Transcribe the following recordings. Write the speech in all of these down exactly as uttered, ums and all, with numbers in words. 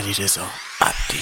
علیرضا عبدی.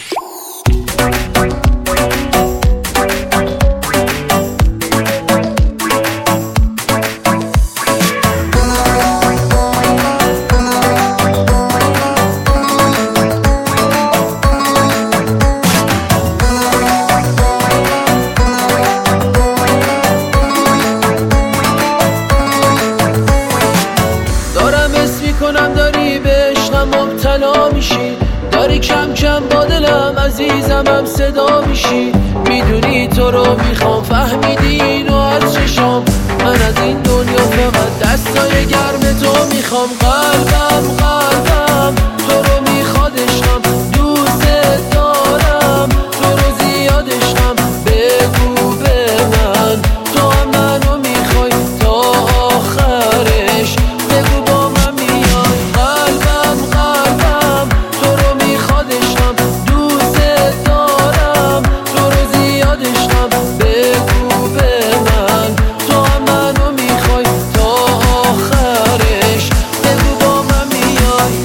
کنم داری به عشقم مبتلا میشی، داری کم کم با دلم عزیزم هم صدا میشی. میدونی تو رو میخوام، فهمیدی اینو از چشام. من از این دنیا فقط دستای گرم تو میخوام. قلبم قلبم تو رو میخواد، عشقم دوست دارم تو رو زیاد، عشقم بگو به من تو هم منو میخوای تا آخرش. بگو با من میای. قلبم قلبم تو رو میخواد، عشقم دوست دارم تو رو زیاد، عشقم بگو به من تو هم منو میخوای تا آخرش. بگو با من میای.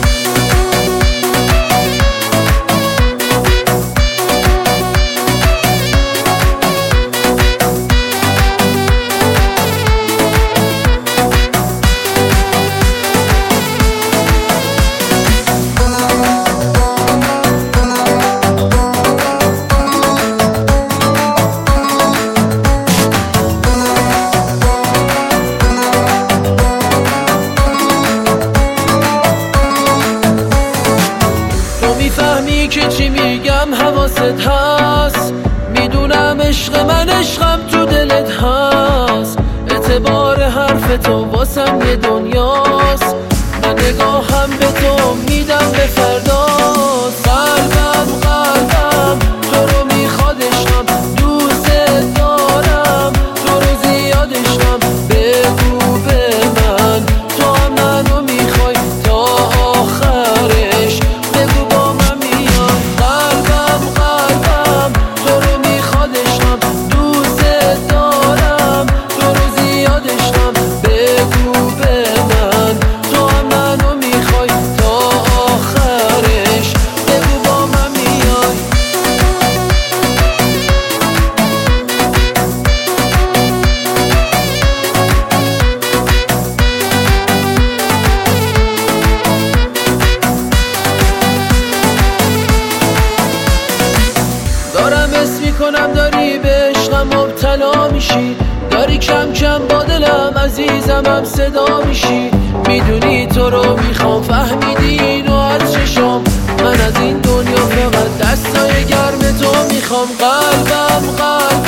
میفهمی که چی میگم، حواست هست. میدونم عشق من عشقم تو دلت هست. اعتبار حرف تو واسم یه دنیاست. من نگاهم به تو میدم به فرداست. قلبم قلبم تو رو میخواد، عشقم دوست دارم تو رو زیاد، عشقم بگو به من تو هم منو میخوای تا آخرش. بگو با من میای. قلبم قلبم تو رو میخواد، عشقم دوست دارم تو رو زیاد، عشقم بگو به من تو هم منو میخوای تا آخرش. بگو با من میای. دارم اسم میکنم داری به عشقم مبتلا میشی، داری کم کم با دلم عزیزم هم صدا میشی. میدونی تو رو میخوام، فهمیدی اینو از چشام. من از این دنیا فقط دستای گرم تو میخوام. قلبم قلبم